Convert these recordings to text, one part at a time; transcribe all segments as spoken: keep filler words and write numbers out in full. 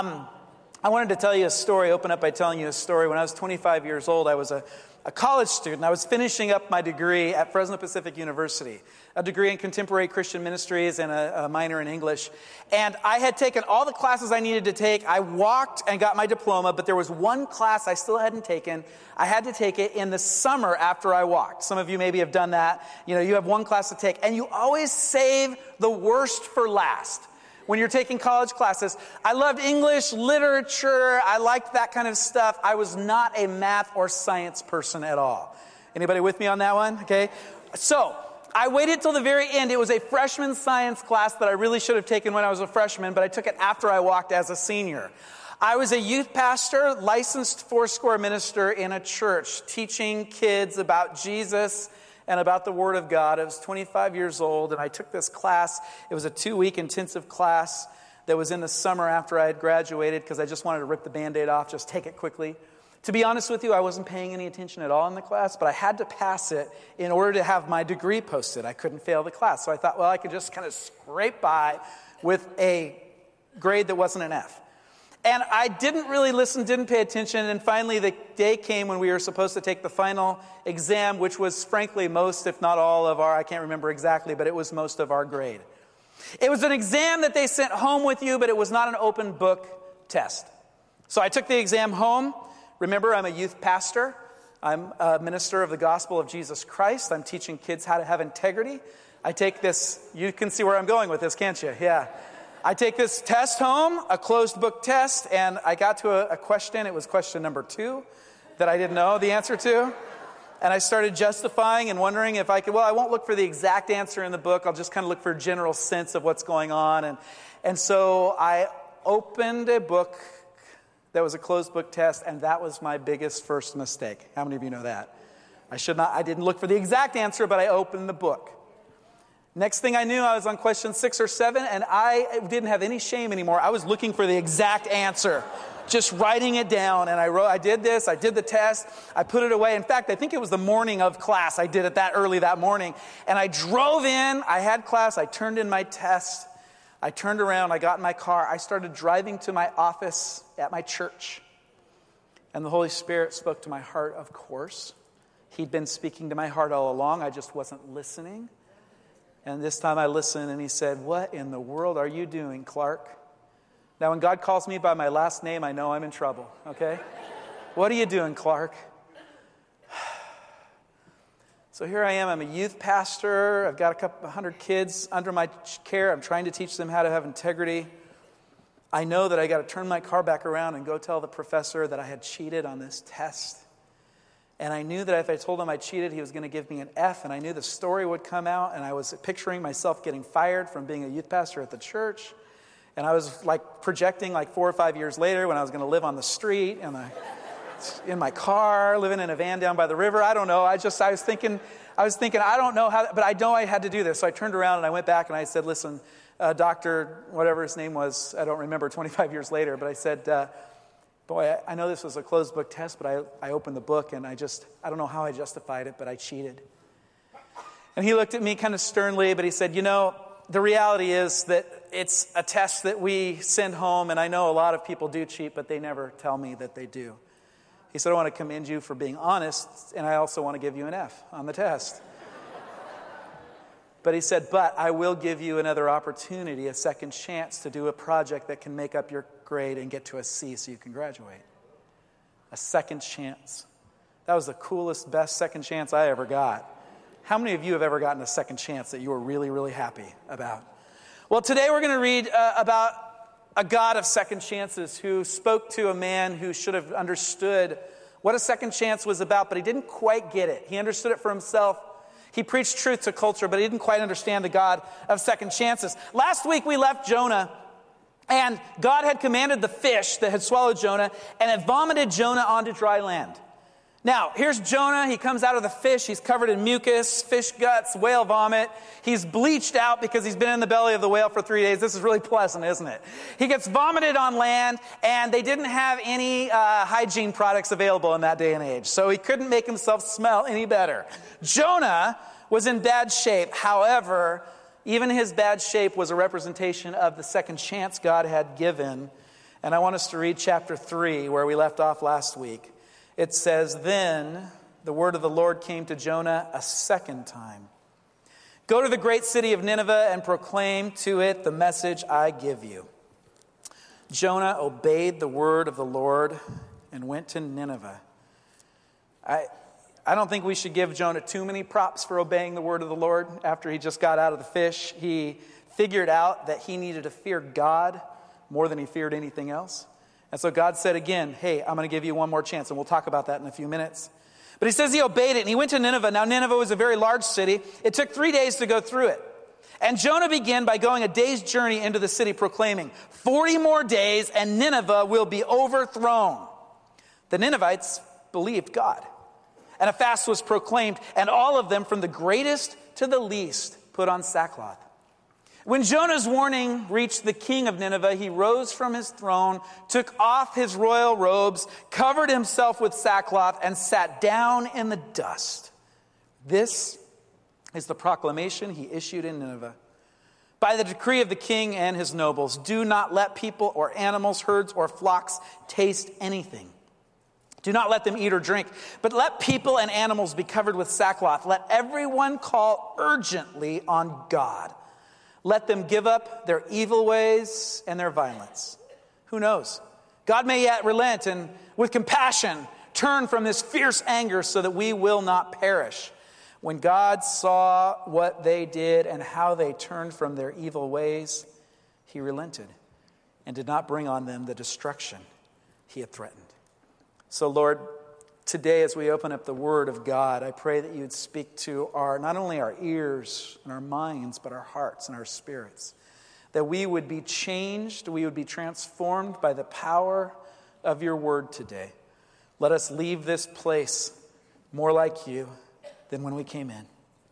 I wanted to tell you a story, open up by telling you a story. When I was twenty-five years old, I was a, a college student. I was finishing up my degree at Fresno Pacific University, a degree in contemporary Christian ministries and a, a minor in English. And I had taken all the classes I needed to take. I walked and got my diploma, but there was one class I still hadn't taken. I had to take it in the summer after I walked. Some of you maybe have done that. You know, you have one class to take, and you always save the worst for last. When you're taking college classes, I loved English, literature, I liked that kind of stuff. I was not a math or science person at all. Anybody with me on that one? Okay. So I waited till the very end. It was a freshman science class that I really should have taken when I was a freshman, but I took it after I walked as a senior. I was a youth pastor, licensed foursquare minister in a church, teaching kids about Jesus and about the Word of God. I was twenty-five years old, and I took this class. It was a two-week intensive class that was in the summer after I had graduated because I just wanted to rip the Band-Aid off, just take it quickly. To be honest with you, I wasn't paying any attention at all in the class, but I had to pass it in order to have my degree posted. I couldn't fail the class. So I thought, well, I could just kind of scrape by with a grade that wasn't an F. And I didn't really listen, didn't pay attention, and finally the day came when we were supposed to take the final exam, which was frankly most, if not all of our, I can't remember exactly, but it was most of our grade. It was an exam that they sent home with you, but it was not an open book test. So I took the exam home. Remember, I'm a youth pastor. I'm a minister of the gospel of Jesus Christ. I'm teaching kids how to have integrity. I take this, you can see where I'm going with this, can't you? Yeah. I take this test home, a closed book test, and I got to a, a question. It was question number two that I didn't know the answer to. And I started justifying and wondering if I could, well, I won't look for the exact answer in the book. I'll just kind of look for a general sense of what's going on. And, and so I opened a book that was a closed book test, and that was my biggest first mistake. How many of you know that? I should not, I didn't look for the exact answer, but I opened the book. Next thing I knew, I was on question six or seven, and I didn't have any shame anymore. I was looking for the exact answer, just writing it down. And I wrote, I did this, I did the test, I put it away. In fact, I think it was the morning of class. I did it that early that morning. And I drove in, I had class, I turned in my test, I turned around, I got in my car, I started driving to my office at my church. And the Holy Spirit spoke to my heart, of course. He'd been speaking to my heart all along, I just wasn't listening. And this time I listened, and he said, "What in the world are you doing, Clark?" Now, when God calls me by my last name, I know I'm in trouble, okay? "What are you doing, Clark?" So here I am. I'm a youth pastor. I've got a couple hundred kids under my care. I'm trying to teach them how to have integrity. I know that I got to turn my car back around and go tell the professor that I had cheated on this test. And I knew that if I told him I cheated, he was going to give me an F, and I knew the story would come out, and I was picturing myself getting fired from being a youth pastor at the church. And I was like projecting like four or five years later when I was going to live on the street and I, in my car, living in a van down by the river. I don't know. I just, I was thinking, I was thinking, I don't know how, but I know I had to do this. So I turned around and I went back and I said, "Listen, uh, Doctor, whatever his name was, I don't remember, twenty-five years later, but I said, uh, boy, I know this was a closed book test, but I, I opened the book and I just, I don't know how I justified it, but I cheated." And he looked at me kind of sternly, but he said, "You know, the reality is that it's a test that we send home, and I know a lot of people do cheat, but they never tell me that they do." He said, "I want to commend you for being honest, and I also want to give you an F on the test." But he said, "But I will give you another opportunity, a second chance to do a project that can make up your grade and get to a C so you can graduate." A second chance. That was the coolest, best second chance I ever got. How many of you have ever gotten a second chance that you were really, really happy about? Well, today we're going to read uh, about a God of second chances who spoke to a man who should have understood what a second chance was about, but he didn't quite get it. He understood it for himself. He preached truth to culture, but he didn't quite understand the God of second chances. Last week we left Jonah, and God had commanded the fish that had swallowed Jonah, and it vomited Jonah onto dry land. Now, here's Jonah. He comes out of the fish. He's covered in mucus, fish guts, whale vomit. He's bleached out because he's been in the belly of the whale for three days. This is really pleasant, isn't it? He gets vomited on land, and they didn't have any uh, hygiene products available in that day and age, so he couldn't make himself smell any better. Jonah was in bad shape. However, even his bad shape was a representation of the second chance God had given. And I want us to read chapter three, where we left off last week. It says, "Then the word of the Lord came to Jonah a second time. Go to the great city of Nineveh and proclaim to it the message I give you." Jonah obeyed the word of the Lord and went to Nineveh. I, I don't think we should give Jonah too many props for obeying the word of the Lord after he just got out of the fish. He figured out that he needed to fear God more than he feared anything else. And so God said again, hey, I'm going to give you one more chance. And we'll talk about that in a few minutes. But he says he obeyed it and he went to Nineveh. Now Nineveh was a very large city. It took three days to go through it. And Jonah began by going a day's journey into the city proclaiming, forty more days and Nineveh will be overthrown. The Ninevites believed God. And a fast was proclaimed, and all of them, from the greatest to the least, put on sackcloth. When Jonah's warning reached the king of Nineveh, he rose from his throne, took off his royal robes, covered himself with sackcloth, and sat down in the dust. This is the proclamation he issued in Nineveh. By the decree of the king and his nobles, do not let people or animals, herds or flocks taste anything. Do not let them eat or drink, but let people and animals be covered with sackcloth. Let everyone call urgently on God. Let them give up their evil ways and their violence. Who knows? God may yet relent and with compassion turn from this fierce anger so that we will not perish. When God saw what they did and how they turned from their evil ways, he relented and did not bring on them the destruction he had threatened. So, Lord, today as we open up the Word of God, I pray that you would speak to our not only our ears and our minds, but our hearts and our spirits. That we would be changed, we would be transformed by the power of your Word today. Let us leave this place more like you than when we came in.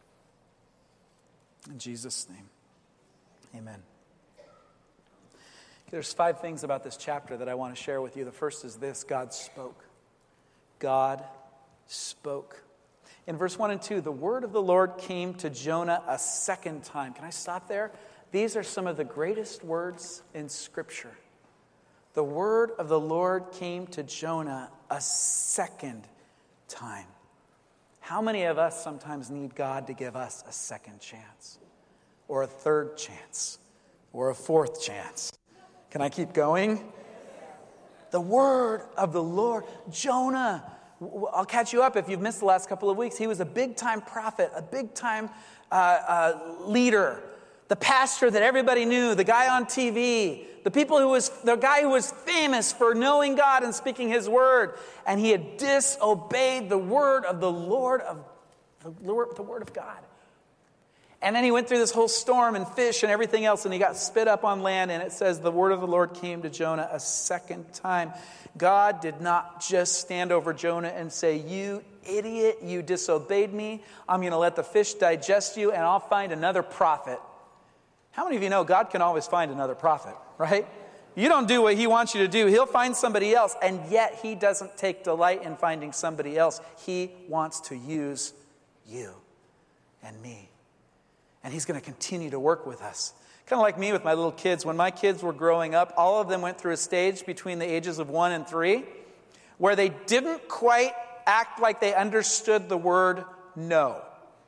In Jesus' name, amen. There's five things about this chapter that I want to share with you. The first is this: God spoke. God spoke. In verse one and two, the word of the Lord came to Jonah a second time. Can I stop there? These are some of the greatest words in Scripture. The word of the Lord came to Jonah a second time. How many of us sometimes need God to give us a second chance? Or a third chance? Or a fourth chance? Can I keep going? The word of the Lord. Jonah, I'll catch you up if you've missed the last couple of weeks. He was a big-time prophet, a big-time uh, uh, leader, the pastor that everybody knew, the guy on T V, the people who was the guy who was famous for knowing God and speaking his word. And he had disobeyed the word of the Lord of the Lord, the word of God. And then he went through this whole storm and fish and everything else, and he got spit up on land, and it says the word of the Lord came to Jonah a second time. God did not just stand over Jonah and say, you idiot, you disobeyed me. I'm going to let the fish digest you, and I'll find another prophet. How many of you know God can always find another prophet, right? You don't do what he wants you to do. He'll find somebody else, and yet he doesn't take delight in finding somebody else. He wants to use you and me. And he's going to continue to work with us. Kind of like me with my little kids. When my kids were growing up, all of them went through a stage between the ages of one and three where they didn't quite act like they understood the word no.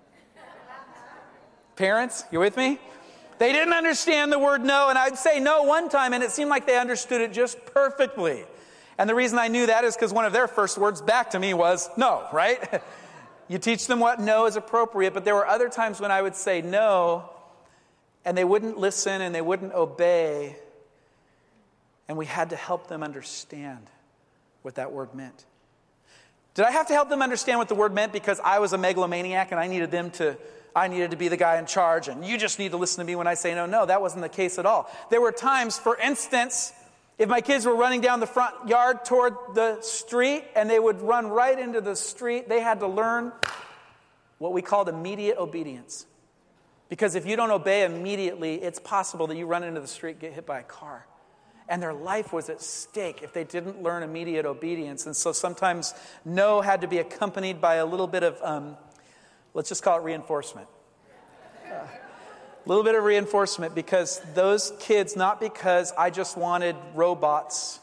Parents, you with me? They didn't understand the word no, and I'd say no one time, and it seemed like they understood it just perfectly. And the reason I knew that is because one of their first words back to me was no, right? You teach them what no is appropriate, but there were other times when I would say no, and they wouldn't listen and they wouldn't obey, and we had to help them understand what that word meant. Did I have to help them understand what the word meant because I was a megalomaniac and I needed them to, I needed to be the guy in charge, and you just need to listen to me when I say no? No, that wasn't the case at all. There were times, for instance, if my kids were running down the front yard toward the street and they would run right into the street, they had to learn what we called immediate obedience. Because if you don't obey immediately, it's possible that you run into the street and get hit by a car. And their life was at stake if they didn't learn immediate obedience. And so sometimes no had to be accompanied by a little bit of, um, let's just call it reinforcement. Uh, A little bit of reinforcement, because those kids, not because I just wanted robots,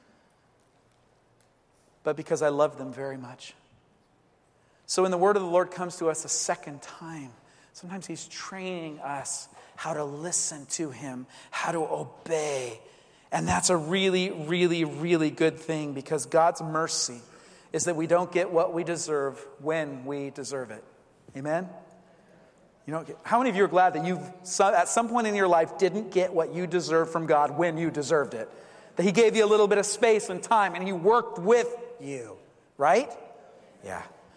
but because I love them very much. So when the word of the Lord comes to us a second time, sometimes he's training us how to listen to him, how to obey. And that's a really, really, really good thing, because God's mercy is that we don't get what we deserve when we deserve it. Amen? You know, how many of you are glad that you've, at some point in your life, didn't get what you deserved from God when you deserved it? That he gave you a little bit of space and time, and he worked with you, right? Yeah.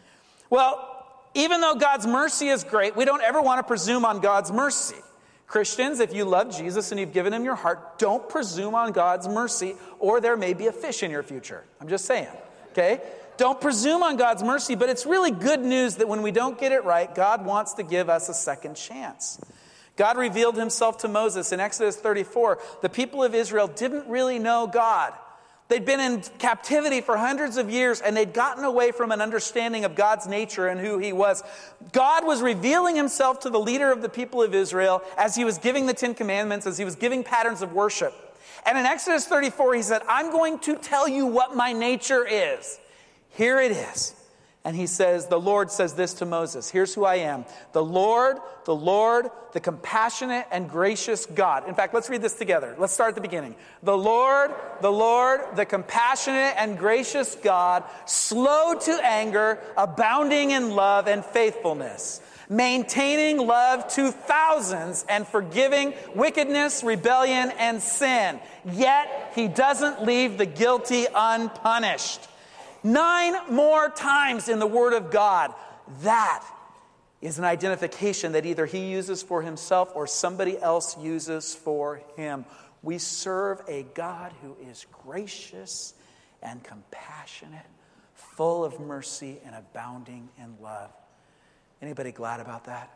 Well, even though God's mercy is great, we don't ever want to presume on God's mercy. Christians, if you love Jesus and you've given him your heart, don't presume on God's mercy, or there may be a fish in your future. I'm just saying, okay? Don't presume on God's mercy, but it's really good news that when we don't get it right, God wants to give us a second chance. God revealed himself to Moses in Exodus thirty-four. The people of Israel didn't really know God. They'd been in captivity for hundreds of years, and they'd gotten away from an understanding of God's nature and who he was. God was revealing himself to the leader of the people of Israel as he was giving the Ten Commandments, as he was giving patterns of worship. And in Exodus thirty-four, he said, I'm going to tell you what my nature is. Here it is. And he says, the Lord says this to Moses. Here's who I am. The Lord, the Lord, the compassionate and gracious God. In fact, let's read this together. Let's start at the beginning. The Lord, the Lord, the compassionate and gracious God, slow to anger, abounding in love and faithfulness, maintaining love to thousands and forgiving wickedness, rebellion, and sin. Yet he doesn't leave the guilty unpunished. Nine more times in the Word of God. That is an identification that either he uses for himself or somebody else uses for him. We serve a God who is gracious and compassionate, full of mercy and abounding in love. Anybody glad about that?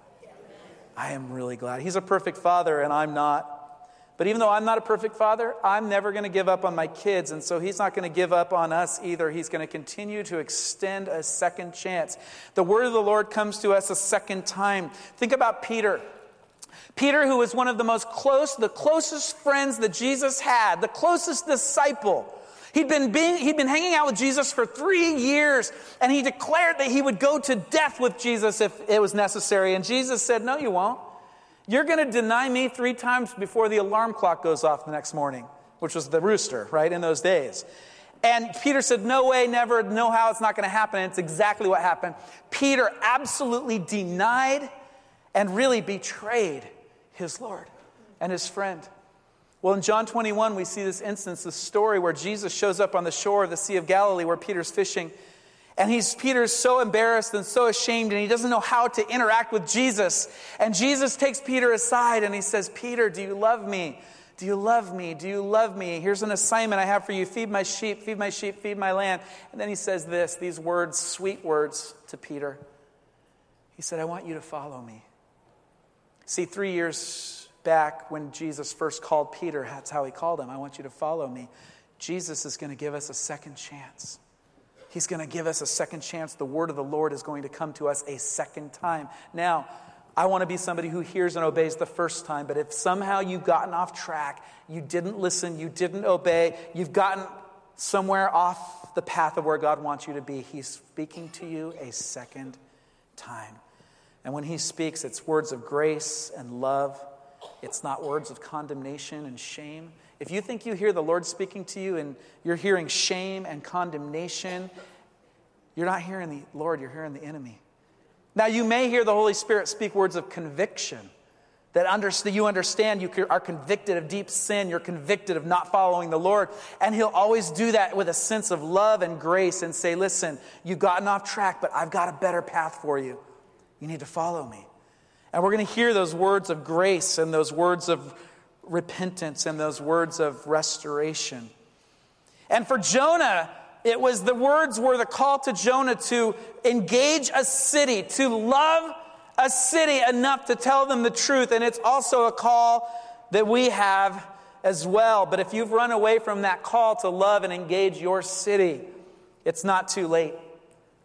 I am really glad. He's a perfect father and I'm not. But even though I'm not a perfect father, I'm never going to give up on my kids. And so he's not going to give up on us either. He's going to continue to extend a second chance. The word of the Lord comes to us a second time. Think about Peter. Peter, who was one of the most close, the closest friends that Jesus had, the closest disciple. He'd been being, he'd been hanging out with Jesus for three years, and he declared that he would go to death with Jesus if it was necessary. And Jesus said, no, you won't. You're going to deny me three times before the alarm clock goes off the next morning, which was the rooster, right, in those days. And Peter said, no way, never, no how, it's not going to happen. And it's exactly what happened. Peter absolutely denied and really betrayed his Lord and his friend. Well, in John twenty-one, we see this instance, this story where Jesus shows up on the shore of the Sea of Galilee where Peter's fishing. And he's Peter's so embarrassed and so ashamed, and he doesn't know how to interact with Jesus. And Jesus takes Peter aside and he says, Peter, do you love me? Do you love me? Do you love me? Here's an assignment I have for you. Feed my sheep, feed my sheep, feed my lamb. And then he says this, these words, sweet words to Peter. He said, I want you to follow me. See, three years back when Jesus first called Peter, that's how he called him. I want you to follow me. Jesus is going to give us a second chance. He's going to give us a second chance. The word of the Lord is going to come to us a second time. Now, I want to be somebody who hears and obeys the first time, but if somehow you've gotten off track, you didn't listen, you didn't obey, you've gotten somewhere off the path of where God wants you to be, he's speaking to you a second time. And when he speaks, it's words of grace and love. It's not words of condemnation and shame. If you think you hear the Lord speaking to you and you're hearing shame and condemnation, you're not hearing the Lord, you're hearing the enemy. Now, you may hear the Holy Spirit speak words of conviction, that under, you understand you are convicted of deep sin, you're convicted of not following the Lord, and he'll always do that with a sense of love and grace and say, listen, you've gotten off track, but I've got a better path for you. You need to follow me. And we're going to hear those words of grace and those words of repentance and those words of restoration. And for Jonah, it was the words were the call to Jonah to engage a city, to love a city enough to tell them the truth. And it's also a call that we have as well. But if you've run away from that call to love and engage your city, it's not too late.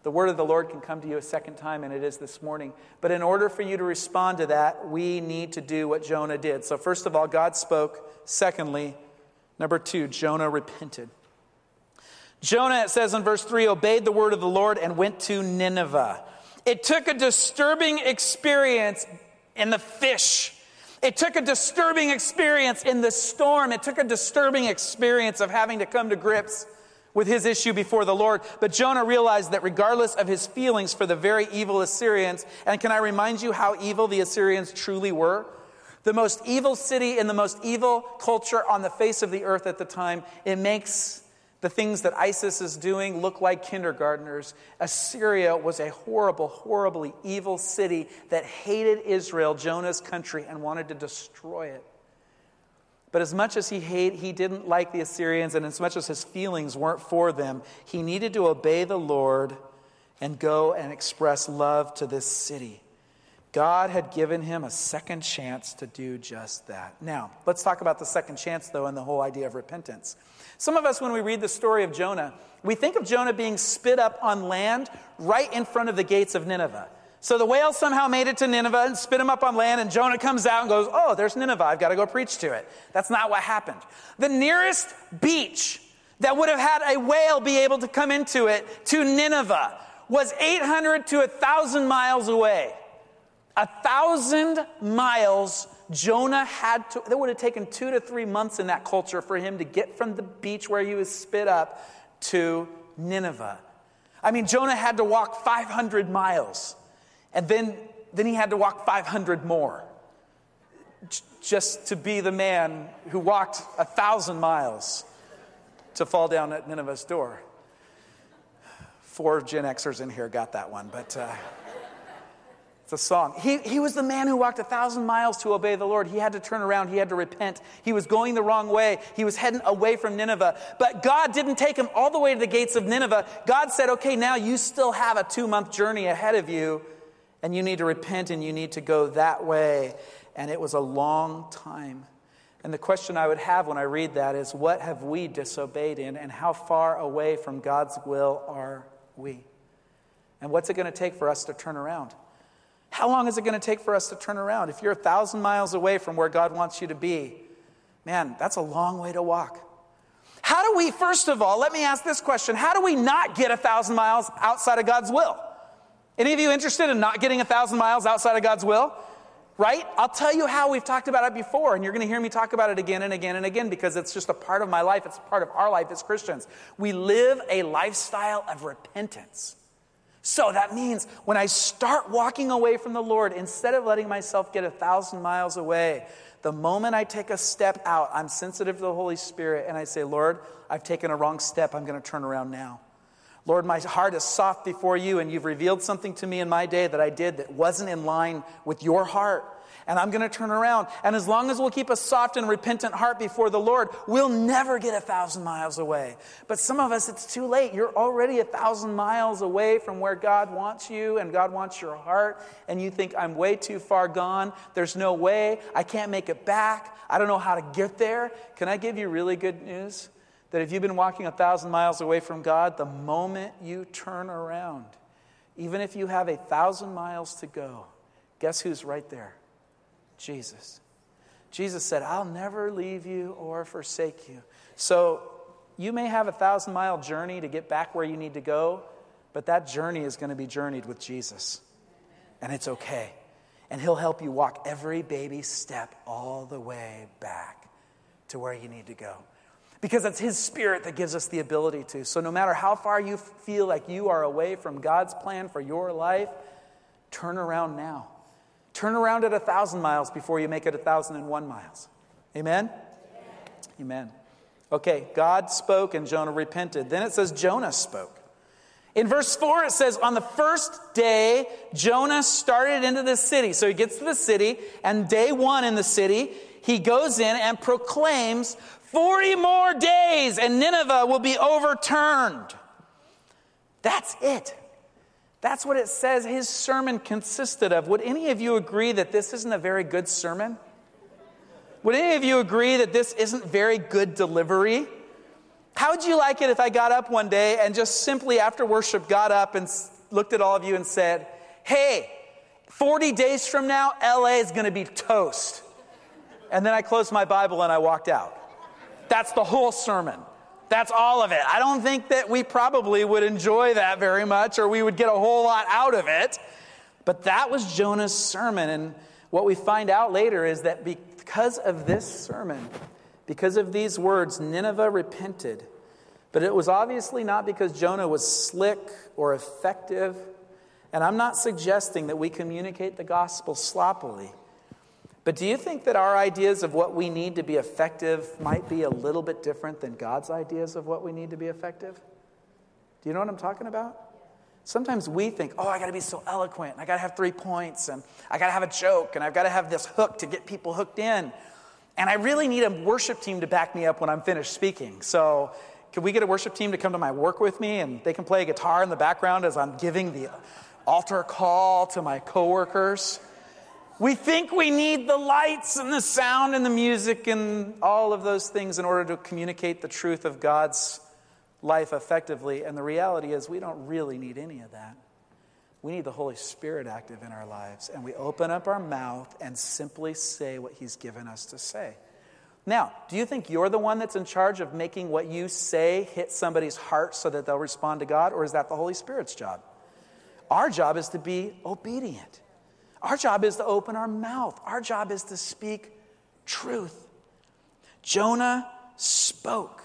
the word of the Lord can come to you a second time, and it is this morning. But in order for you to respond to that, we need to do what Jonah did. So first of all, God spoke. Secondly, number two, Jonah repented. Jonah, it says in verse three, obeyed the word of the Lord and went to Nineveh. It took a disturbing experience in the fish. It took a disturbing experience in the storm. It took a disturbing experience of having to come to grips with his issue before the Lord. But Jonah realized that regardless of his feelings for the very evil Assyrians, and can I remind you how evil the Assyrians truly were? The most evil city in the most evil culture on the face of the earth at the time. It makes the things that ISIS is doing look like kindergartners. Assyria was a horrible, horribly evil city that hated Israel, Jonah's country, and wanted to destroy it. But as much as he hate, he didn't like the Assyrians, and as much as his feelings weren't for them, he needed to obey the Lord and go and express love to this city. God had given him a second chance to do just that. Now, let's talk about the second chance, though, and the whole idea of repentance. Some of us, when we read the story of Jonah, we think of Jonah being spit up on land right in front of the gates of Nineveh. So the whale somehow made it to Nineveh and spit him up on land, and Jonah comes out and goes, oh, there's Nineveh, I've got to go preach to it. That's not what happened. The nearest beach that would have had a whale be able to come into it to Nineveh was eight hundred to one thousand miles away. A thousand miles Jonah had to, that would have taken two to three months in that culture for him to get from the beach where he was spit up to Nineveh. I mean, Jonah had to walk five hundred miles. And then, then he had to walk five hundred more just to be the man who walked a thousand miles to fall down at Nineveh's door. Four Gen Xers in here got that one, but uh, it's a song. He, he was the man who walked a thousand miles to obey the Lord. He had to turn around. He had to repent. He was going the wrong way. He was heading away from Nineveh. But God didn't take him all the way to the gates of Nineveh. God said, okay, now you still have a two-month journey ahead of you. And you need to repent and you need to go that way. And it was a long time. And the question I would have when I read that is, what have we disobeyed in, and how far away from God's will are we? And what's it going to take for us to turn around? How long is it going to take for us to turn around? If you're a thousand miles away from where God wants you to be, man, that's a long way to walk. How do we, first of all, let me ask this question. How do we not get a thousand miles outside of God's will? Any of you interested in not getting a thousand miles outside of God's will? Right? I'll tell you how. We've talked about it before, and you're going to hear me talk about it again and again and again because it's just a part of my life. It's a part of our life as Christians. We live a lifestyle of repentance. So that means when I start walking away from the Lord, instead of letting myself get a thousand miles away, the moment I take a step out, I'm sensitive to the Holy Spirit, and I say, Lord, I've taken a wrong step. I'm going to turn around now. Lord, my heart is soft before you, and you've revealed something to me in my day that I did that wasn't in line with your heart. And I'm going to turn around. And as long as we'll keep a soft and repentant heart before the Lord, we'll never get a thousand miles away. But some of us, it's too late. You're already a thousand miles away from where God wants you and God wants your heart. And you think, I'm way too far gone. There's no way. I can't make it back. I don't know how to get there. Can I give you really good news? That if you've been walking a thousand miles away from God, the moment you turn around, even if you have a thousand miles to go, guess who's right there? Jesus. Jesus said, I'll never leave you or forsake you. So you may have a thousand mile journey to get back where you need to go, but that journey is going to be journeyed with Jesus. And it's okay. And he'll help you walk every baby step all the way back to where you need to go. Because it's his Spirit that gives us the ability to. So no matter how far you feel like you are away from God's plan for your life, turn around now. Turn around at a thousand miles before you make it a thousand and one miles. Amen? Amen? Amen. Okay, God spoke and Jonah repented. Then it says Jonah spoke. In verse four it says, on the first day, Jonah started into the city. So he gets to the city, and day one in the city, he goes in and proclaims, forty more days and Nineveh will be overturned. That's it. That's what it says his sermon consisted of. Would any of you agree that this isn't a very good sermon? Would any of you agree that this isn't very good delivery? How would you like it if I got up one day and just simply after worship got up and looked at all of you and said, hey, forty days from now, L A is going to be toast. And then I closed my Bible and I walked out. That's the whole sermon. That's all of it. I don't think that we probably would enjoy that very much, or we would get a whole lot out of it. But that was Jonah's sermon. And what we find out later is that because of this sermon, because of these words, Nineveh repented. But it was obviously not because Jonah was slick or effective. And I'm not suggesting that we communicate the gospel sloppily. But do you think that our ideas of what we need to be effective might be a little bit different than God's ideas of what we need to be effective? Do you know what I'm talking about? Sometimes we think, oh, I got to be so eloquent, and I got to have three points, and I got to have a joke, and I've got to have this hook to get people hooked in. And I really need a worship team to back me up when I'm finished speaking. So can we get a worship team to come to my work with me, and they can play a guitar in the background as I'm giving the altar call to my coworkers? We think we need the lights and the sound and the music and all of those things in order to communicate the truth of God's life effectively. And the reality is we don't really need any of that. We need the Holy Spirit active in our lives. And we open up our mouth and simply say what He's given us to say. Now, do you think you're the one that's in charge of making what you say hit somebody's heart so that they'll respond to God? Or is that the Holy Spirit's job? Our job is to be obedient. Our job is to open our mouth. Our job is to speak truth. Jonah spoke.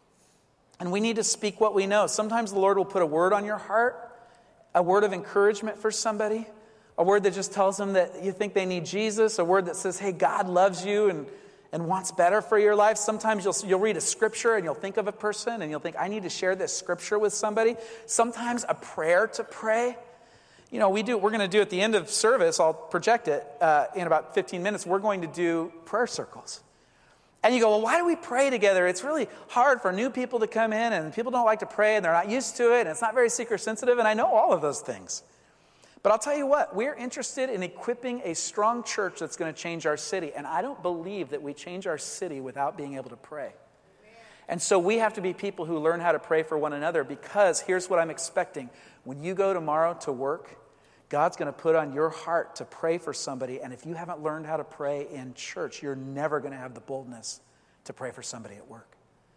And we need to speak what we know. Sometimes the Lord will put a word on your heart, a word of encouragement for somebody, a word that just tells them that you think they need Jesus, a word that says, hey, God loves you and, and wants better for your life. Sometimes you'll, you'll read a scripture and you'll think of a person and you'll think, I need to share this scripture with somebody. Sometimes a prayer to pray. You know, we do. We're going to do at the end of service, I'll project it uh, in about fifteen minutes, we're going to do prayer circles. And you go, well, why do we pray together? It's really hard for new people to come in, and people don't like to pray, and they're not used to it, and it's not very seeker sensitive, and I know all of those things. But I'll tell you what, we're interested in equipping a strong church that's going to change our city, and I don't believe that we change our city without being able to pray. And so we have to be people who learn how to pray for one another, because here's what I'm expecting. When you go tomorrow to work, God's going to put on your heart to pray for somebody. And if you haven't learned how to pray in church, you're never going to have the boldness to pray for somebody at work.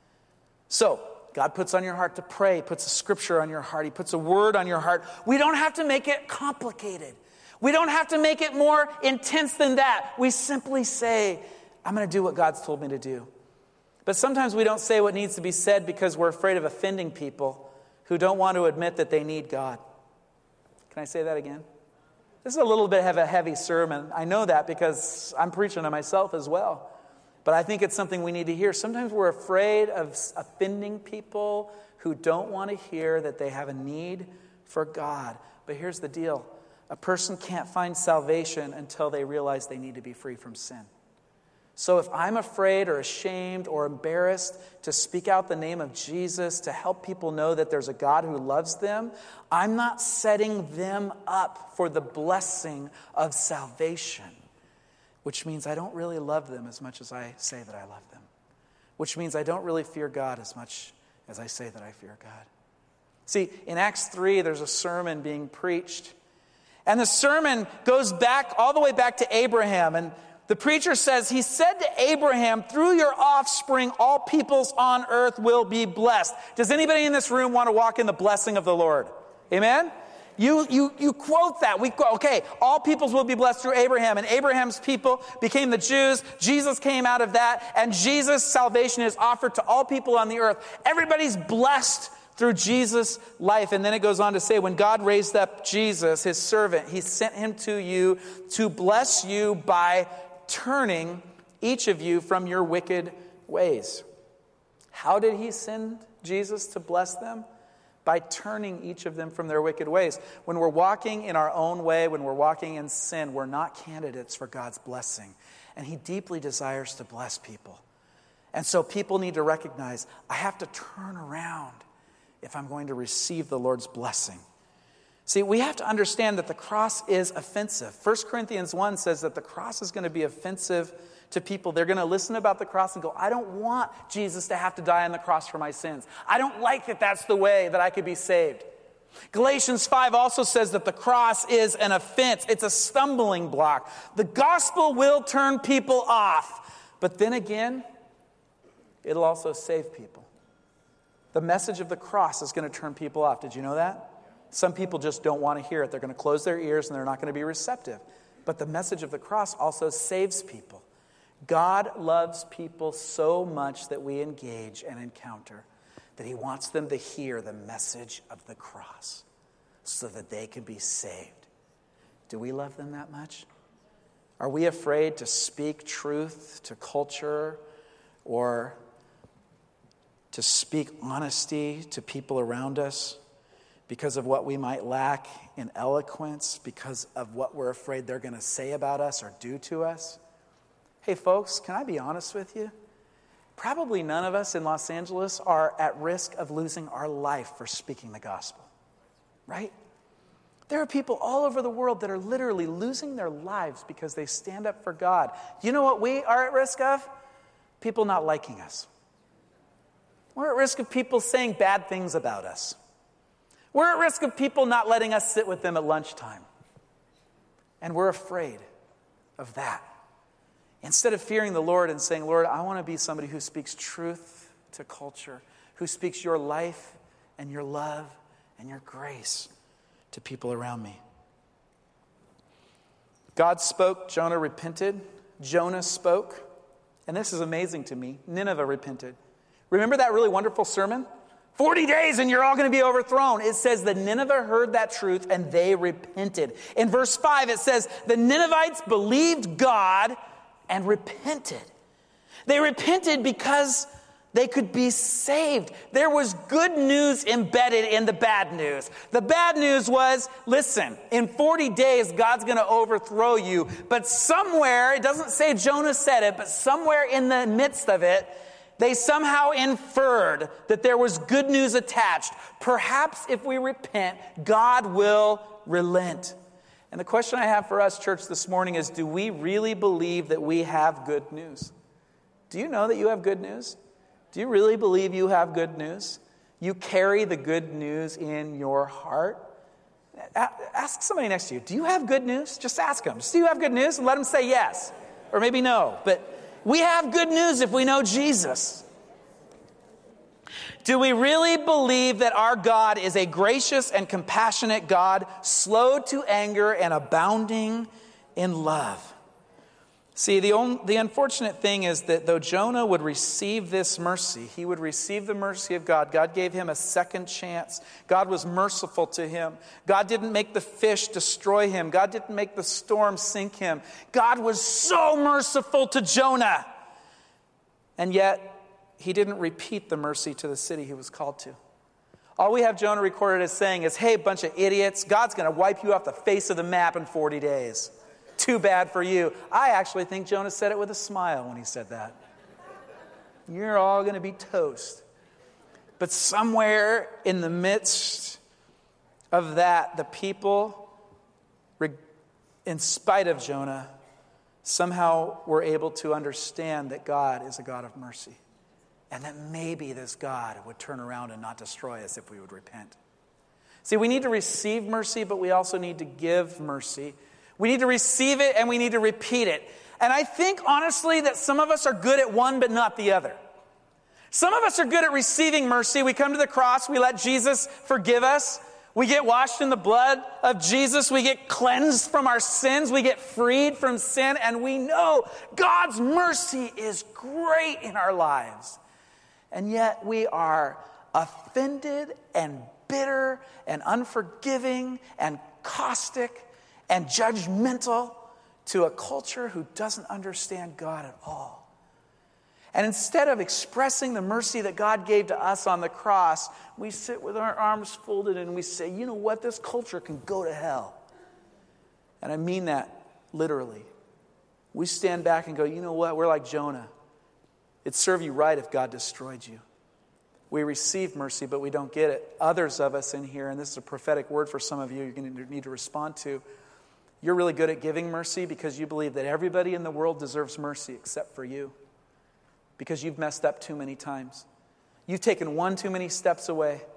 So God puts on your heart to pray, puts a scripture on your heart. He puts a word on your heart. We don't have to make it complicated. We don't have to make it more intense than that. We simply say, I'm going to do what God's told me to do. But sometimes we don't say what needs to be said because we're afraid of offending people who don't want to admit that they need God. Can I say that again? This is a little bit of a heavy sermon. I know that because I'm preaching to myself as well. But I think it's something we need to hear. Sometimes we're afraid of offending people who don't want to hear that they have a need for God. But here's the deal. A person can't find salvation until they realize they need to be free from sin. So if I'm afraid or ashamed or embarrassed to speak out the name of Jesus to help people know that there's a God who loves them, I'm not setting them up for the blessing of salvation, which means I don't really love them as much as I say that I love them, which means I don't really fear God as much as I say that I fear God. See, in Acts three, there's a sermon being preached, and the sermon goes back all the way back to Abraham. And the preacher says, he said to Abraham, through your offspring, all peoples on earth will be blessed. Does anybody in this room want to walk in the blessing of the Lord? Amen? You, you, you quote that. We quote, okay, all peoples will be blessed through Abraham. And Abraham's people became the Jews. Jesus came out of that. And Jesus' salvation is offered to all people on the earth. Everybody's blessed through Jesus' life. And then it goes on to say, when God raised up Jesus, his servant, he sent him to you to bless you by turning each of you from your wicked ways. How did he send Jesus to bless them? By turning each of them from their wicked ways. When we're walking in our own way, when we're walking in sin, we're not candidates for God's blessing. And he deeply desires to bless people. And so people need to recognize, I have to turn around if I'm going to receive the Lord's blessing. See, we have to understand that the cross is offensive. First Corinthians one says that the cross is going to be offensive to people. They're going to listen about the cross and go, I don't want Jesus to have to die on the cross for my sins. I don't like that that's the way that I could be saved. Galatians five also says that the cross is an offense. It's a stumbling block. The gospel will turn people off. But then again, it'll also save people. The message of the cross is going to turn people off. Did you know that? Some people just don't want to hear it. They're going to close their ears and they're not going to be receptive. But the message of the cross also saves people. God loves people so much that we engage and encounter that he wants them to hear the message of the cross so that they can be saved. Do we love them that much? Are we afraid to speak truth to culture or to speak honesty to people around us because of what we might lack in eloquence, because of what we're afraid they're going to say about us or do to us? Hey, folks, can I be honest with you? Probably none of us in Los Angeles are at risk of losing our life for speaking the gospel, right? There are people all over the world that are literally losing their lives because they stand up for God. You know what we are at risk of? People not liking us. We're at risk of people saying bad things about us. We're at risk of people not letting us sit with them at lunchtime. And we're afraid of that. Instead of fearing the Lord and saying, Lord, I want to be somebody who speaks truth to culture, who speaks your life and your love and your grace to people around me. God spoke, Jonah repented. Jonah spoke, and this is amazing to me, Nineveh repented. Remember that really wonderful sermon? forty days and you're all going to be overthrown. It says the Nineveh heard that truth and they repented. In verse five it says the Ninevites believed God and repented. They repented because they could be saved. There was good news embedded in the bad news. The bad news was, listen, in forty days, God's going to overthrow you. But somewhere, it doesn't say Jonah said it, but somewhere in the midst of it, they somehow inferred that there was good news attached. Perhaps if we repent, God will relent. And the question I have for us, church, this morning is, do we really believe that we have good news? Do you know that you have good news? Do you really believe you have good news? You carry the good news in your heart? Ask somebody next to you, do you have good news? Just ask them. Do you have good news? And let them say yes. Or maybe no. But we have good news if we know Jesus. Do we really believe that our God is a gracious and compassionate God, slow to anger and abounding in love? See, the, only, the unfortunate thing is that though Jonah would receive this mercy, he would receive the mercy of God. God gave him a second chance. God was merciful to him. God didn't make the fish destroy him. God didn't make the storm sink him. God was so merciful to Jonah. And yet, he didn't repeat the mercy to the city he was called to. All we have Jonah recorded as saying is, hey, bunch of idiots, God's going to wipe you off the face of the map in forty days. Too bad for you. I actually think Jonah said it with a smile when he said that. You're all going to be toast. But somewhere in the midst of that, the people, in spite of Jonah, somehow were able to understand that God is a God of mercy. And that maybe this God would turn around and not destroy us if we would repent. See, we need to receive mercy, but we also need to give mercy. We need to receive it and we need to repeat it. And I think, honestly, that some of us are good at one but not the other. Some of us are good at receiving mercy. We come to the cross, we let Jesus forgive us. We get washed in the blood of Jesus. We get cleansed from our sins. We get freed from sin. And we know God's mercy is great in our lives. And yet we are offended and bitter and unforgiving and caustic and judgmental to a culture who doesn't understand God at all. And instead of expressing the mercy that God gave to us on the cross, we sit with our arms folded and we say, you know what, this culture can go to hell. And I mean that literally. We stand back and go, you know what, we're like Jonah. It'd serve you right if God destroyed you. We receive mercy, but we don't get it. Others of us in here, and this is a prophetic word for some of you you're going to need to respond to, you're really good at giving mercy because you believe that everybody in the world deserves mercy except for you. Because you've messed up too many times. You've taken one too many steps away.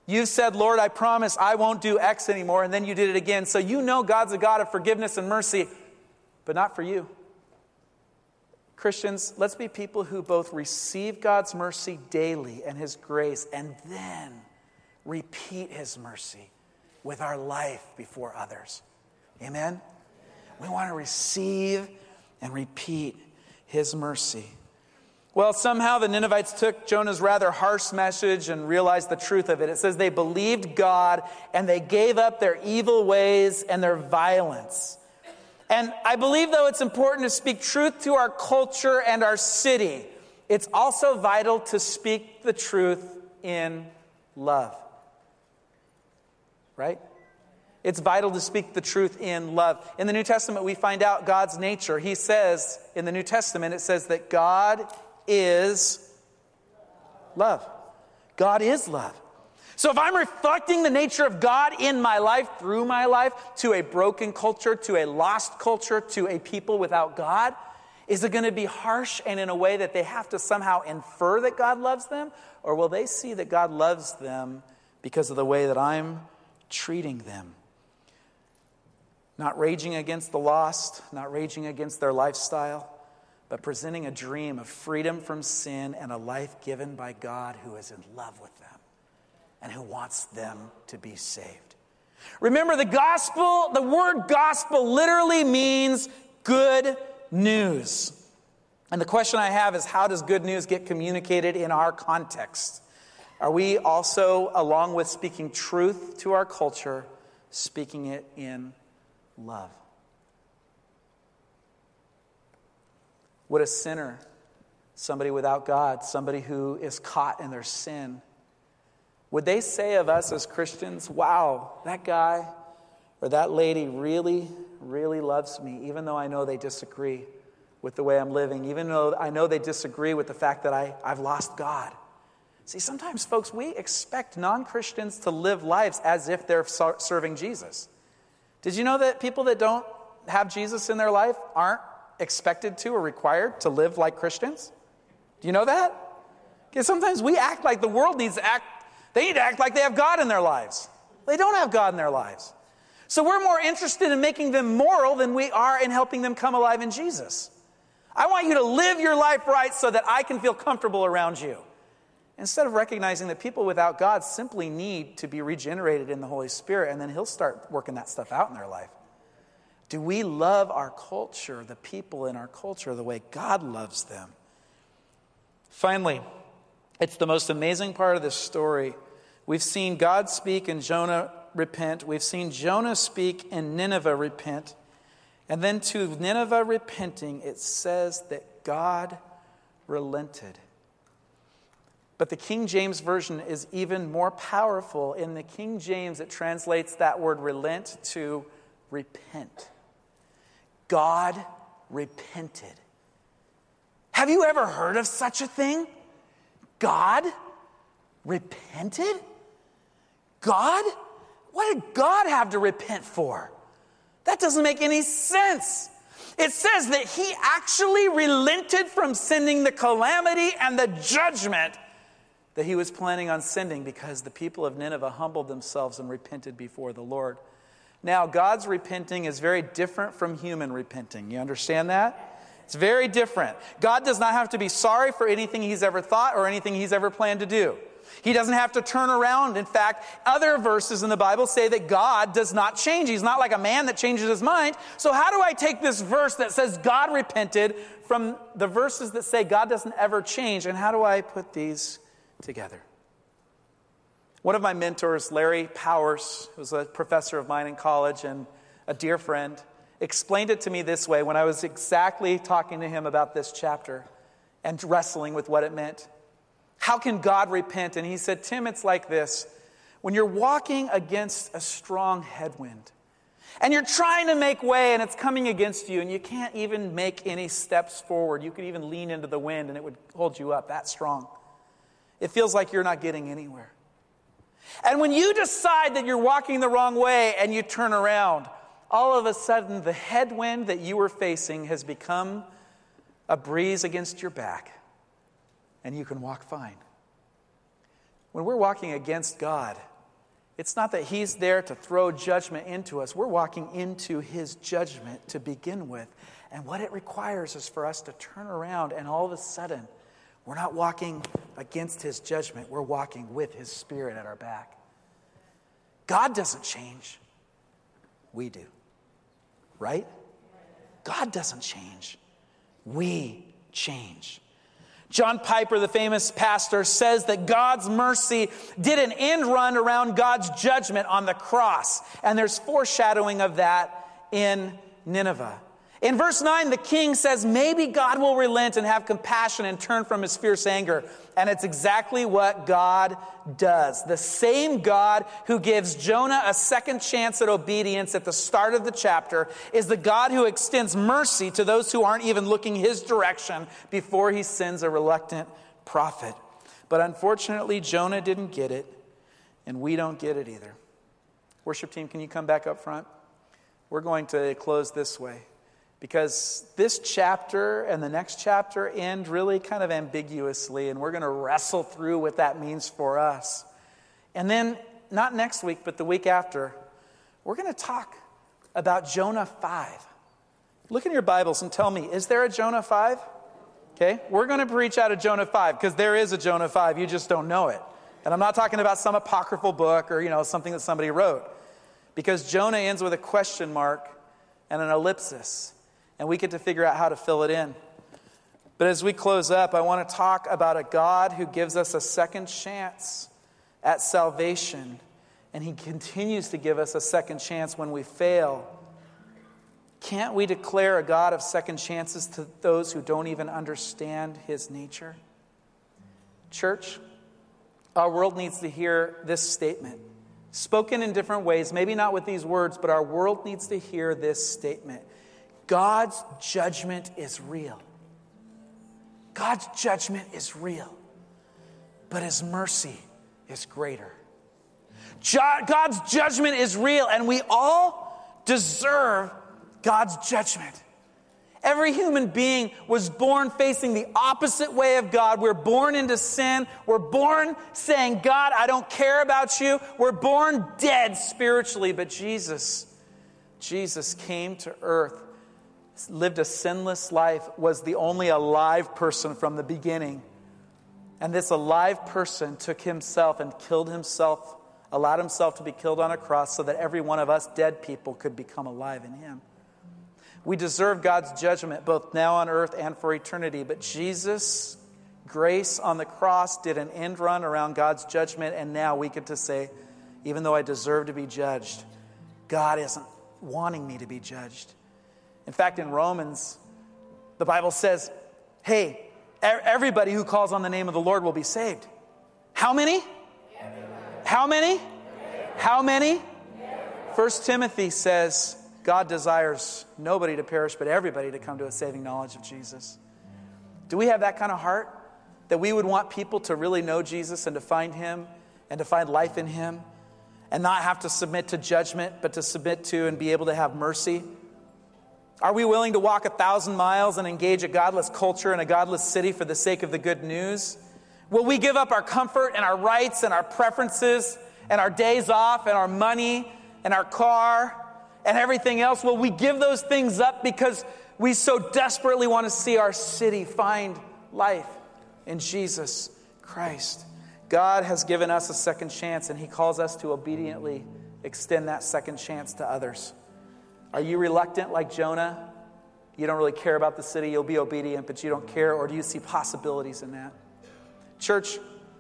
You've said, Lord, I promise I won't do X anymore, and then you did it again. So you know God's a God of forgiveness and mercy, but not for you. Christians, let's be people who both receive God's mercy daily and his grace, and then repeat his mercy with our life before others. Amen? We want to receive and repeat his mercy. Well, somehow the Ninevites took Jonah's rather harsh message and realized the truth of it. It says they believed God and they gave up their evil ways and their violence. And I believe, though, it's important to speak truth to our culture and our city. It's also vital to speak the truth in love. Right? It's vital to speak the truth in love. In the New Testament, we find out God's nature. He says, in the New Testament, it says that God is love. God is love. So if I'm reflecting the nature of God in my life, through my life, to a broken culture, to a lost culture, to a people without God, is it going to be harsh and in a way that they have to somehow infer that God loves them? Or will they see that God loves them because of the way that I'm treating them? Not raging against the lost, not raging against their lifestyle, but presenting a dream of freedom from sin and a life given by God who is in love with them and who wants them to be saved. Remember, the gospel, the word gospel literally means good news. And the question I have is, how does good news get communicated in our context? Are we also, along with speaking truth to our culture, speaking it in love? Would a sinner, somebody without God, somebody who is caught in their sin, would they say of us as Christians, wow, that guy or that lady really, really loves me, even though I know they disagree with the way I'm living, even though I know they disagree with the fact that I, I've lost God. See, sometimes, folks, we expect non-Christians to live lives as if they're serving Jesus. Did you know that people that don't have Jesus in their life aren't expected to or required to live like Christians? Do you know that? Because sometimes we act like the world needs to act, they need to act like they have God in their lives. They don't have God in their lives. So we're more interested in making them moral than we are in helping them come alive in Jesus. I want you to live your life right so that I can feel comfortable around you. Instead of recognizing that people without God simply need to be regenerated in the Holy Spirit, and then he'll start working that stuff out in their life. Do we love our culture, the people in our culture, the way God loves them? Finally, it's the most amazing part of this story. We've seen God speak and Jonah repent. We've seen Jonah speak and Nineveh repent. And then to Nineveh repenting, it says that God relented. But the King James Version is even more powerful. In the King James, it translates that word relent to repent. God repented. Have you ever heard of such a thing? God repented? God? What did God have to repent for? That doesn't make any sense. It says that he actually relented from sending the calamity and the judgment that he was planning on sending because the people of Nineveh humbled themselves and repented before the Lord. Now, God's repenting is very different from human repenting. You understand that? It's very different. God does not have to be sorry for anything he's ever thought or anything he's ever planned to do. He doesn't have to turn around. In fact, other verses in the Bible say that God does not change. He's not like a man that changes his mind. So how do I take this verse that says God repented from the verses that say God doesn't ever change, and how do I put these together? One of my mentors, Larry Powers, who was a professor of mine in college and a dear friend, explained it to me this way when I was exactly talking to him about this chapter and wrestling with what it meant. How can God repent? And he said, Tim, it's like this. When you're walking against a strong headwind and you're trying to make way and it's coming against you and you can't even make any steps forward. You could even lean into the wind and it would hold you up that strong. It feels like you're not getting anywhere. And when you decide that you're walking the wrong way and you turn around, all of a sudden the headwind that you were facing has become a breeze against your back and you can walk fine. When we're walking against God, It's not that he's there to throw judgment into us. We're walking into his judgment to begin with. And what it requires is for us to turn around and all of a sudden, we're not walking against his judgment. We're walking with his Spirit at our back. God doesn't change. We do. Right? God doesn't change. We change. John Piper, the famous pastor, says that God's mercy did an end run around God's judgment on the cross. And there's foreshadowing of that in Nineveh. In verse nine, the king says, maybe God will relent and have compassion and turn from his fierce anger. And it's exactly what God does. The same God who gives Jonah a second chance at obedience at the start of the chapter is the God who extends mercy to those who aren't even looking his direction before he sends a reluctant prophet. But unfortunately, Jonah didn't get it, and we don't get it either. Worship team, can you come back up front? We're going to close this way. Because this chapter and the next chapter end really kind of ambiguously, and we're going to wrestle through what that means for us. And then, not next week, but the week after, we're going to talk about Jonah five. Look in your Bibles and tell me, is there a Jonah five? Okay, we're going to preach out of Jonah five, because there is a Jonah five, you just don't know it. And I'm not talking about some apocryphal book or, you know, something that somebody wrote. Because Jonah ends with a question mark and an ellipsis. And we get to figure out how to fill it in. But as we close up, I want to talk about a God who gives us a second chance at salvation. And he continues to give us a second chance when we fail. Can't we declare a God of second chances to those who don't even understand his nature? Church, our world needs to hear this statement. Spoken in different ways, maybe not with these words, but our world needs to hear this statement. God's judgment is real. God's judgment is real. But his mercy is greater. God's judgment is real, and we all deserve God's judgment. Every human being was born facing the opposite way of God. We're born into sin. We're born saying, God, I don't care about you. We're born dead spiritually. But Jesus, Jesus came to earth, lived a sinless life, was the only alive person from the beginning. And this alive person took himself and killed himself, allowed himself to be killed on a cross so that every one of us dead people could become alive in him. We deserve God's judgment both now on earth and for eternity. But Jesus' grace on the cross did an end run around God's judgment. And now we get to say, even though I deserve to be judged, God isn't wanting me to be judged. In fact, in Romans, the Bible says, hey, everybody who calls on the name of the Lord will be saved. How many? Everybody. How many? Everybody. How many? Everybody. First Timothy says, God desires nobody to perish, but everybody to come to a saving knowledge of Jesus. Do we have that kind of heart? That we would want people to really know Jesus and to find him and to find life in him and not have to submit to judgment, but to submit to and be able to have mercy? Are we willing to walk a thousand miles and engage a godless culture in a godless city for the sake of the good news? Will we give up our comfort and our rights and our preferences and our days off and our money and our car and everything else? Will we give those things up because we so desperately want to see our city find life in Jesus Christ? God has given us a second chance, and he calls us to obediently extend that second chance to others. Are you reluctant like Jonah? You don't really care about the city. You'll be obedient, but you don't care. Or do you see possibilities in that? Church,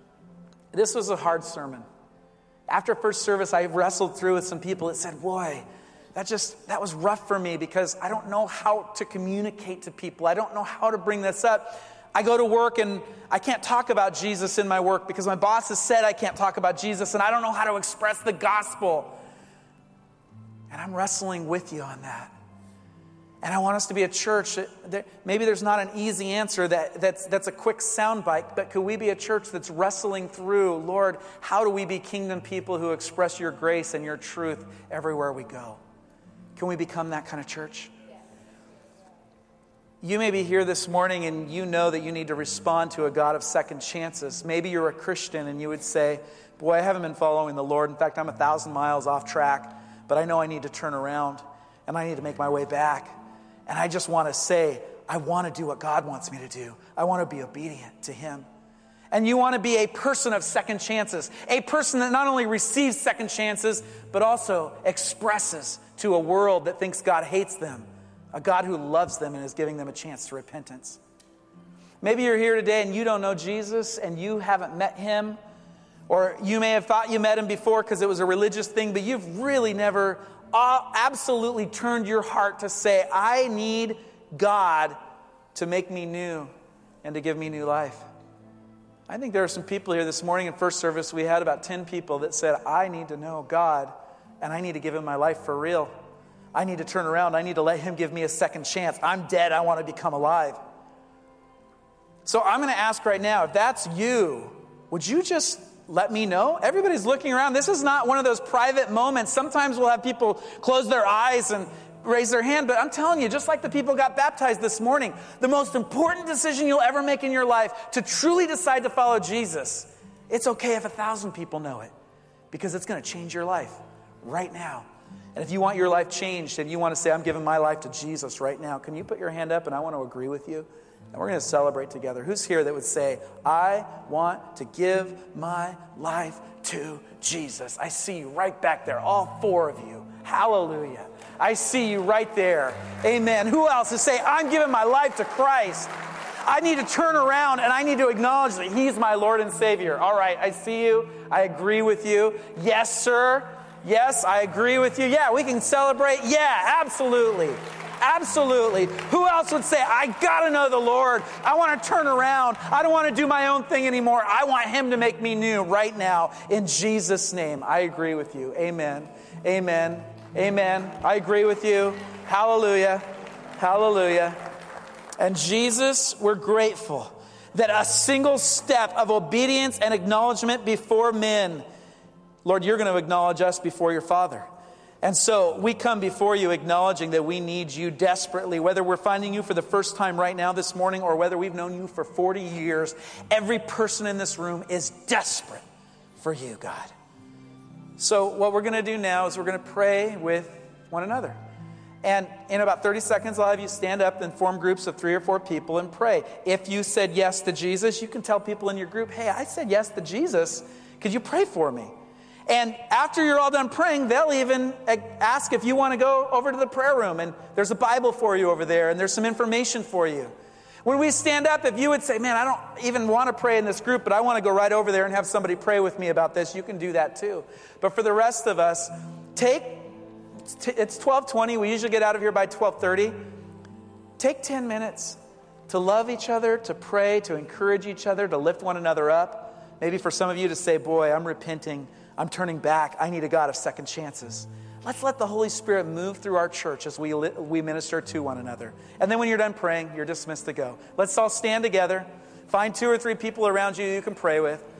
this was a hard sermon. After first service, I wrestled through with some people that said, boy, that just, that was rough for me because I don't know how to communicate to people. I don't know how to bring this up. I go to work and I can't talk about Jesus in my work because my boss has said I can't talk about Jesus, and I don't know how to express the gospel. And I'm wrestling with you on that. And I want us to be a church that maybe there's not an easy answer that, that's, that's a quick soundbite, but could we be a church that's wrestling through, Lord, how do we be kingdom people who express your grace and your truth everywhere we go? Can we become that kind of church? You may be here this morning and you know that you need to respond to a God of second chances. Maybe you're a Christian and you would say, boy, I haven't been following the Lord. In fact, I'm a thousand miles off track, but I know I need to turn around and I need to make my way back. And I just want to say, I want to do what God wants me to do. I want to be obedient to Him. And you want to be a person of second chances, a person that not only receives second chances, but also expresses to a world that thinks God hates them, a God who loves them and is giving them a chance to repentance. Maybe you're here today and you don't know Jesus and you haven't met Him, or you may have thought you met Him before because it was a religious thing, but you've really never absolutely turned your heart to say, I need God to make me new and to give me new life. I think there are some people here this morning in first service. We had about ten people that said, I need to know God and I need to give Him my life for real. I need to turn around. I need to let Him give me a second chance. I'm dead. I want to become alive. So I'm going to ask right now, if that's you, would you just let me know? Everybody's looking around. This is not one of those private moments. Sometimes we'll have people close their eyes and raise their hand, but I'm telling you, just like the people got baptized this morning, the most important decision you'll ever make in your life to truly decide to follow Jesus, it's okay if a thousand people know it, because it's going to change your life right now. And if you want your life changed and you want to say, I'm giving my life to Jesus right now, can you put your hand up and I want to agree with you? And we're going to celebrate together. Who's here that would say, I want to give my life to Jesus? I see you right back there, all four of you. Hallelujah. I see you right there. Amen. Who else is saying, I'm giving my life to Christ? I need to turn around and I need to acknowledge that He's my Lord and Savior. All right, I see you. I agree with you. Yes, sir. Yes, I agree with you. Yeah, we can celebrate. Yeah, absolutely. Absolutely. Who else would say, I got to know the Lord. I want to turn around. I don't want to do my own thing anymore. I want Him to make me new right now in Jesus' name. I agree with you. Amen. Amen. Amen. I agree with you. Hallelujah. Hallelujah. And Jesus, we're grateful that a single step of obedience and acknowledgement before men, Lord, you're going to acknowledge us before your Father. And so we come before you acknowledging that we need you desperately, whether we're finding you for the first time right now this morning or whether we've known you for forty years. Every person in this room is desperate for you, God. So what we're going to do now is we're going to pray with one another. And in about thirty seconds, I'll have you stand up and form groups of three or four people and pray. If you said yes to Jesus, you can tell people in your group, hey, I said yes to Jesus. Could you pray for me? And after you're all done praying, they'll even ask if you want to go over to the prayer room. And there's a Bible for you over there, and there's some information for you. When we stand up, if you would say, man, I don't even want to pray in this group, but I want to go right over there and have somebody pray with me about this, you can do that too. But for the rest of us, take, it's twelve twenty. We usually get out of here by twelve thirty. Take ten minutes to love each other, to pray, to encourage each other, to lift one another up. Maybe for some of you to say, boy, I'm repenting. I'm turning back. I need a God of second chances. Let's let the Holy Spirit move through our church as we we minister to one another. And then when you're done praying, you're dismissed to go. Let's all stand together. Find two or three people around you you can pray with.